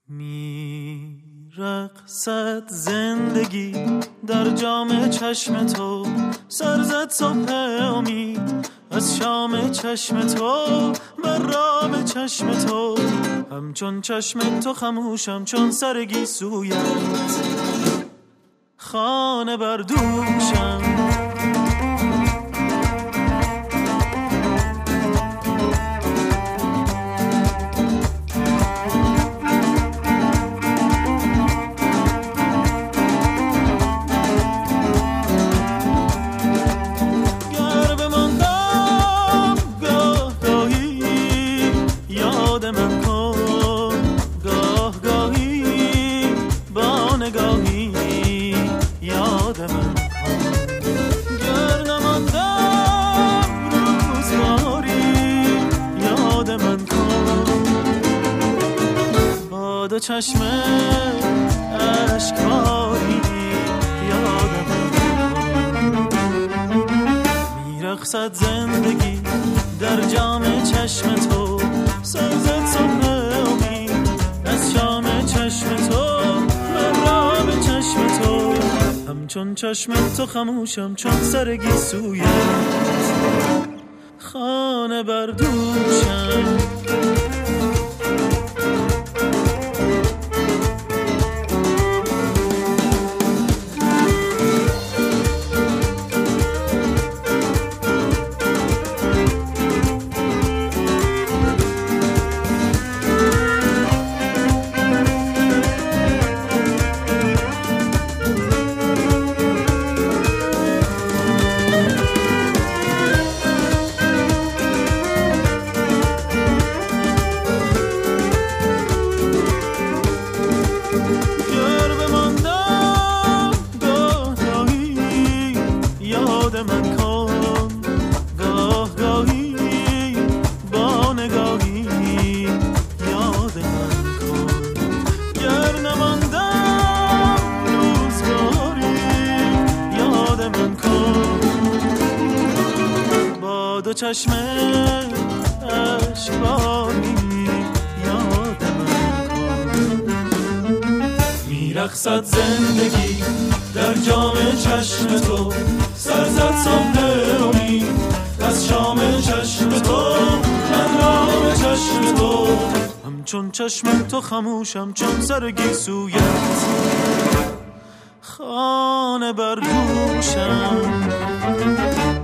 میرقصد زندگی در جام چشم تو، سر زد صبح امید از شام چشم تو، بر رام چشم تو، همچون چشم تو خموشم چون سر گیسویت، خانه بر دوشم. چشم اشکباری یادم میرقصد زندگی در جام چشم تو، سر زد صبح امید از شام چشم تو، مرام چشم تو، همچون چشم تو خموشم چون سر گیسویت، خانه بر دوشم. چشم اشکباری یادم کن، میرقصد زندگی در جام چشم تو، سر زد صبح امید از شام چشم تو، من رام چشم تو، همچون چشم تو خموشم چون سر گیسویت، خانه بر دوشم.